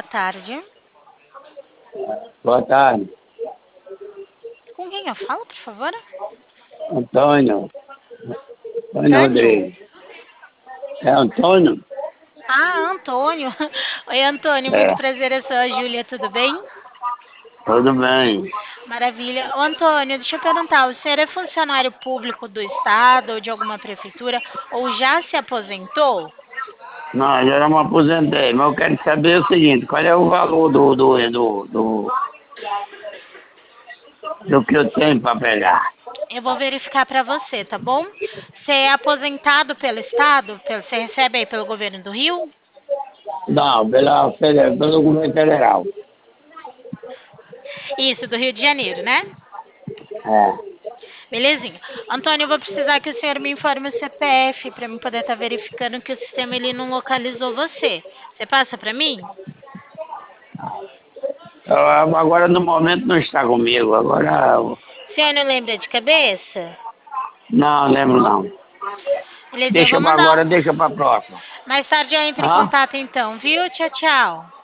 tarde. Boa tarde. Com quem eu falo, por favor? Antônio. Antônio Tânio? Rodrigues. É Antônio? Ah, Antônio. Oi, Antônio, muito É. prazer, eu sou a Júlia, tudo bem? Tudo bem. Maravilha. Ô, Antônio, deixa eu perguntar, o senhor é funcionário público do estado ou de alguma prefeitura ou já se aposentou? Não, eu já me aposentei, mas eu quero saber o seguinte, qual é o valor do que eu tenho para pegar? Eu vou verificar para você, tá bom? Você é aposentado pelo estado? Você recebe aí pelo governo do Rio? Não, pelo governo federal. Isso, do Rio de Janeiro, né? É. Belezinha. Antônio, eu vou precisar que o senhor me informe o CPF para eu poder estar verificando que o sistema ele não localizou você. Você passa para mim? Agora no momento não está comigo, agora O senhor não lembra de cabeça? não lembro não. Belezinha, eu vou Deixa mandar. para próxima. Mais tarde eu entro em Hã? contato então, viu? Tchau, tchau.